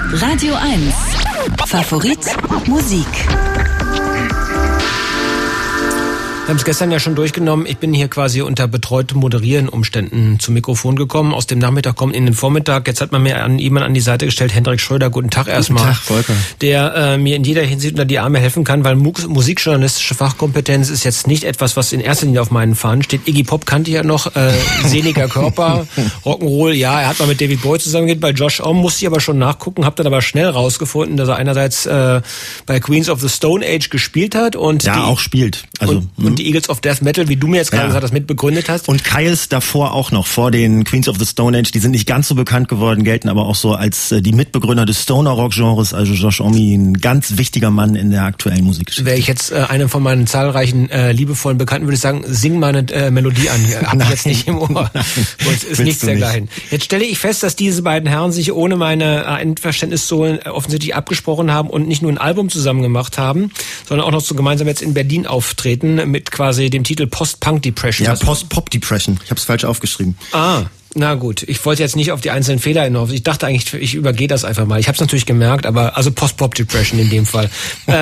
Radio 1. Favorit Musik. Wir haben es gestern ja schon durchgenommen. Ich bin hier quasi unter betreutem Moderieren Umständen zum Mikrofon gekommen. Aus dem Nachmittag kommt in den Vormittag. Jetzt hat man mir jemand an die Seite gestellt, Hendrik Schröder. Guten Tag erstmal. Guten Tag, Volker. Der mir in jeder Hinsicht unter die Arme helfen kann, weil musikjournalistische Fachkompetenz ist jetzt nicht etwas, was in erster Linie auf meinen Fahnen steht. Iggy Pop kannte ich ja noch, sehniger Körper, Rock'n'Roll. Ja, er hat mal mit David Bowie zusammengearbeitet. Bei Josh Homme musste ich aber schon nachgucken, habe dann aber schnell rausgefunden, dass er einerseits bei Queens of the Stone Age gespielt hat und ja, auch spielt. Also und die Eagles of Death Metal, wie du mir jetzt gerade gesagt hast, mit begründet hast. Und Kyles davor auch noch, vor den Queens of the Stone Age, die sind nicht ganz so bekannt geworden, gelten aber auch so als die Mitbegründer des Stoner-Rock-Genres, also Josh Homme, ein ganz wichtiger Mann in der aktuellen Musikgeschichte. Wäre ich jetzt einem von meinen zahlreichen liebevollen Bekannten, würde ich sagen, sing mal eine Melodie an. Hab ich jetzt nicht im Ohr. Und ist nichts dergleichen. Jetzt stelle ich fest, dass diese beiden Herren sich ohne meine Einverständnis so offensichtlich abgesprochen haben und nicht nur ein Album zusammen gemacht haben, sondern auch noch so gemeinsam jetzt in Berlin auftreten mit quasi dem Titel Post-Punk-Depression. Ja, Post-Pop-Depression. Ich habe es falsch aufgeschrieben. Na gut, ich wollte jetzt nicht auf die einzelnen Fehler hinaus. Ich dachte eigentlich, ich übergehe das einfach mal. Ich habe es natürlich gemerkt, aber also Post-Pop-Depression in dem Fall.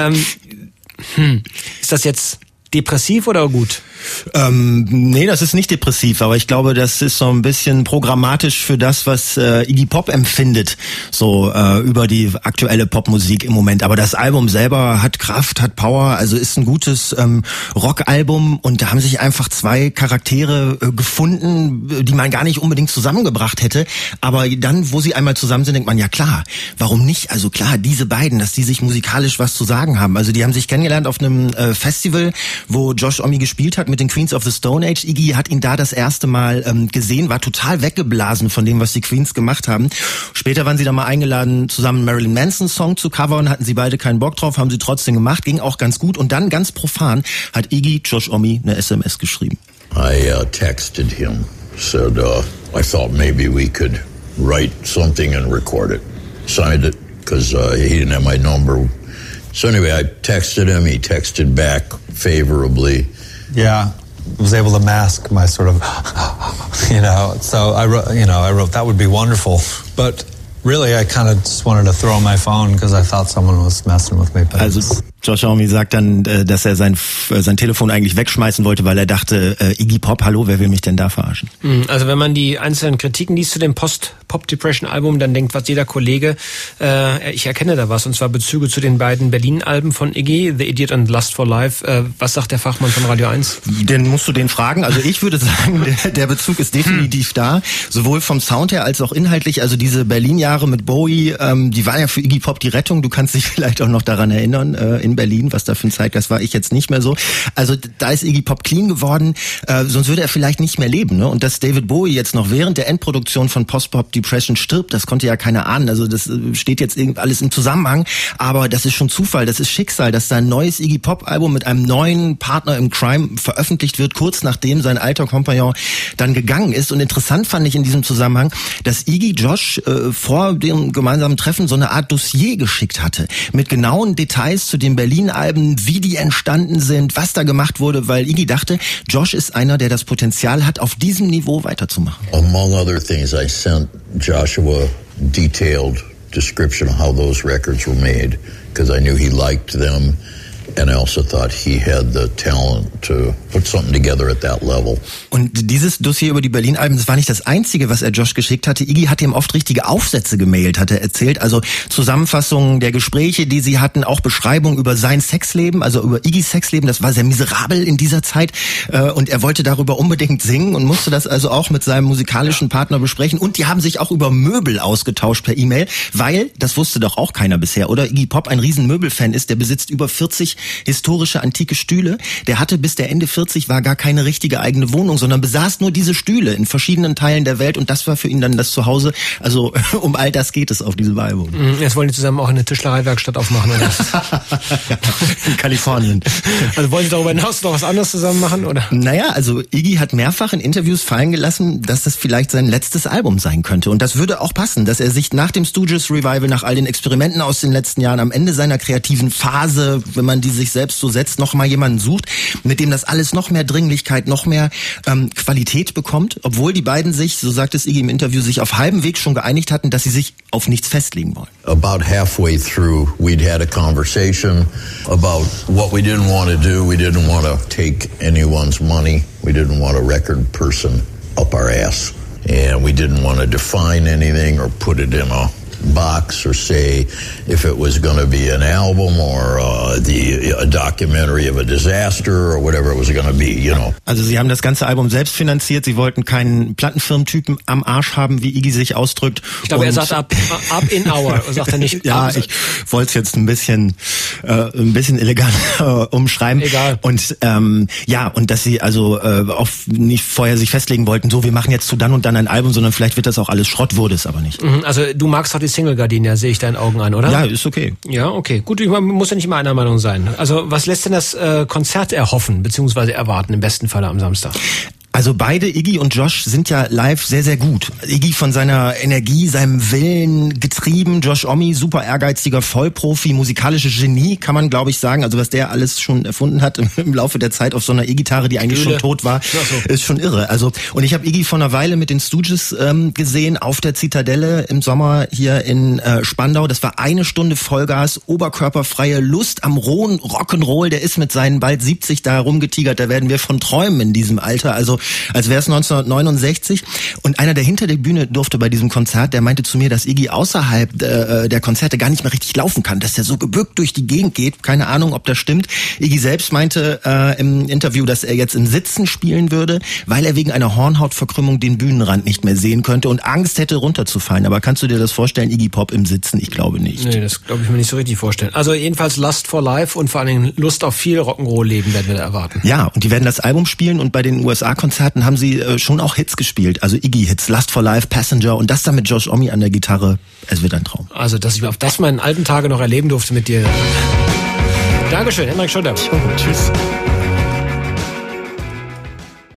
Ist das jetzt depressiv oder gut? Nee, das ist nicht depressiv, aber ich glaube, das ist so ein bisschen programmatisch für das, was Iggy Pop empfindet, so über die aktuelle Popmusik im Moment. Aber das Album selber hat Kraft, hat Power, also ist ein gutes Rockalbum und da haben sich einfach zwei Charaktere gefunden, die man gar nicht unbedingt zusammengebracht hätte. Aber dann, wo sie einmal zusammen sind, denkt man, ja klar, warum nicht? Also klar, diese beiden, dass die sich musikalisch was zu sagen haben. Also die haben sich kennengelernt auf einem Festival, wo Josh Homme gespielt hat mit den Queens of the Stone Age. Iggy hat ihn da das erste Mal gesehen, war total weggeblasen von dem, was die Queens gemacht haben. Später waren sie dann mal eingeladen, zusammen einen Marilyn Manson Song zu covern, hatten sie beide keinen Bock drauf, haben sie trotzdem gemacht, ging auch ganz gut. Und dann ganz profan hat Iggy Josh Homme eine SMS geschrieben. I texted him, said I thought maybe we could write something and record it. Signed it because he didn't have my number. So anyway, I texted him, he texted back favorably. Yeah, I was able to mask my sort of, so I wrote that would be wonderful. But really, I kind of just wanted to throw my phone because I thought someone was messing with me. Also Josh Homme sagt dann, dass er sein Telefon eigentlich wegschmeißen wollte, weil er dachte, Iggy Pop, hallo, wer will mich denn da verarschen? Also wenn man die einzelnen Kritiken liest zu dem Post-Pop-Depression-Album, dann denkt was jeder Kollege, ich erkenne da was, und zwar Bezüge zu den beiden Berlin-Alben von Iggy, The Idiot und Lust for Life. Was sagt der Fachmann von Radio 1? Den musst du den fragen. Also ich würde sagen, der Bezug ist definitiv da, sowohl vom Sound her als auch inhaltlich. Also diese Berlin-Jahre mit Bowie, die waren ja für Iggy Pop die Rettung. Du kannst dich vielleicht auch noch daran erinnern, in Berlin, was da für ein Zeitgeist war, ich jetzt nicht mehr so. Also da ist Iggy Pop clean geworden, sonst würde er vielleicht nicht mehr leben. Ne? Und dass David Bowie jetzt noch während der Endproduktion von Post-Pop-Depression stirbt, das konnte ja keiner ahnen. Also das steht jetzt alles im Zusammenhang, aber das ist schon Zufall, das ist Schicksal, dass da ein neues Iggy Pop-Album mit einem neuen Partner im Crime veröffentlicht wird, kurz nachdem sein alter Kompagnon dann gegangen ist. Und interessant fand ich in diesem Zusammenhang, dass Iggy Josh vor dem gemeinsamen Treffen so eine Art Dossier geschickt hatte, mit genauen Details zu den Berlin-Alben, wie die entstanden sind, was da gemacht wurde, weil Iggy dachte, Josh ist einer, der das Potenzial hat, auf diesem Niveau weiterzumachen. Among other things, I sent Joshua detailed description of how those records were made, because I knew he liked them. And I also thought he had the talent to put something together at that level. Und dieses Dossier über die Berlin-Alben, das war nicht das einzige, was er Josh geschickt hatte. Iggy hat ihm oft richtige Aufsätze gemailt, hat er erzählt. Also Zusammenfassungen der Gespräche, die sie hatten, auch Beschreibungen über sein Sexleben, also über Iggys Sexleben. Das war sehr miserabel in dieser Zeit. Und er wollte darüber unbedingt singen und musste das also auch mit seinem musikalischen Partner besprechen. Und die haben sich auch über Möbel ausgetauscht per E-Mail, weil, das wusste doch auch keiner bisher, oder? Iggy Pop ein riesen Möbelfan ist, der besitzt über 40 historische antike Stühle. Der hatte bis der Ende 40 war gar keine richtige eigene Wohnung, sondern besaß nur diese Stühle in verschiedenen Teilen der Welt, und das war für ihn dann das Zuhause. Also um all das geht es auf diesem Album. Jetzt wollen die zusammen auch eine Tischlereiwerkstatt aufmachen, oder? Ja, in Kalifornien. Also wollen sie darüber hinaus noch was anderes zusammen machen, oder? Naja, also Iggy hat mehrfach in Interviews fallen gelassen, dass das vielleicht sein letztes Album sein könnte. Und das würde auch passen, dass er sich nach dem Stooges Revival, nach all den Experimenten aus den letzten Jahren, am Ende seiner kreativen Phase, wenn man diese sich selbst so setzt, noch mal jemanden sucht, mit dem das alles noch mehr Dringlichkeit, noch mehr Qualität bekommt, obwohl die beiden sich, so sagt es Iggy im Interview, sich auf halbem Weg schon geeinigt hatten, dass sie sich auf nichts festlegen wollen. About halfway through, we'd had a conversation about what we didn't want to do. We didn't want to take anyone's money. We didn't want a record person up our ass. And we didn't want to define anything or put it in a box or say if it was going to be an album or a documentary of a disaster or whatever it was going to be, you know. Also sie haben das ganze Album selbst finanziert. Sie wollten keinen Plattenfirmentypen am Arsch haben, wie Iggy sich ausdrückt. Ich glaube, er sagt up in hour, sagt er nicht. Ja, ich wollte es jetzt ein bisschen elegant umschreiben. Egal. Und und dass sie also auch nicht vorher sich festlegen wollten, so wir machen jetzt zu dann und dann ein Album, sondern vielleicht wird das auch alles Schrott, wurde es aber nicht. Also du magst doch die Single Gardenia, sehe ich deinen Augen an, oder? Ja, ist okay. Ja, okay. Gut, man muss ja nicht immer einer Meinung sein. Also was lässt denn das Konzert erhoffen, beziehungsweise erwarten, im besten Falle am Samstag? Also beide, Iggy und Josh, sind ja live sehr, sehr gut. Iggy von seiner Energie, seinem Willen getrieben. Josh Homme, super ehrgeiziger Vollprofi, musikalisches Genie, kann man glaube ich sagen. Also was der alles schon erfunden hat im Laufe der Zeit auf so einer E-Gitarre, die eigentlich schon tot war, ist schon irre. Also und ich habe Iggy vor einer Weile mit den Stooges gesehen auf der Zitadelle im Sommer hier in Spandau. Das war 1 Stunde Vollgas, oberkörperfreie Lust am rohen Rock'n'Roll. Der ist mit seinen bald 70 da rumgetigert. Da werden wir von träumen in diesem Alter. Also als wäre es 1969. Und einer, der hinter der Bühne durfte bei diesem Konzert, der meinte zu mir, dass Iggy außerhalb der Konzerte gar nicht mehr richtig laufen kann, dass er so gebückt durch die Gegend geht. Keine Ahnung, ob das stimmt. Iggy selbst meinte im Interview, dass er jetzt im Sitzen spielen würde, weil er wegen einer Hornhautverkrümmung den Bühnenrand nicht mehr sehen könnte und Angst hätte, runterzufallen. Aber kannst du dir das vorstellen, Iggy Pop im Sitzen? Ich glaube nicht. Nee, das glaube ich mir nicht so richtig vorstellen. Also jedenfalls Lust for Life und vor allen Dingen Lust auf viel Rock'n'Roll-Leben werden wir da erwarten. Ja, und die werden das Album spielen und bei den USA-Konzerten haben sie schon auch Hits gespielt. Also Iggy-Hits, Lust for Life, Passenger und das dann mit Josh Homme an der Gitarre. Es wird ein Traum. Also, dass ich auf das meinen alten Tage noch erleben durfte mit dir. Dankeschön, Henrik Schotter. Tschüss.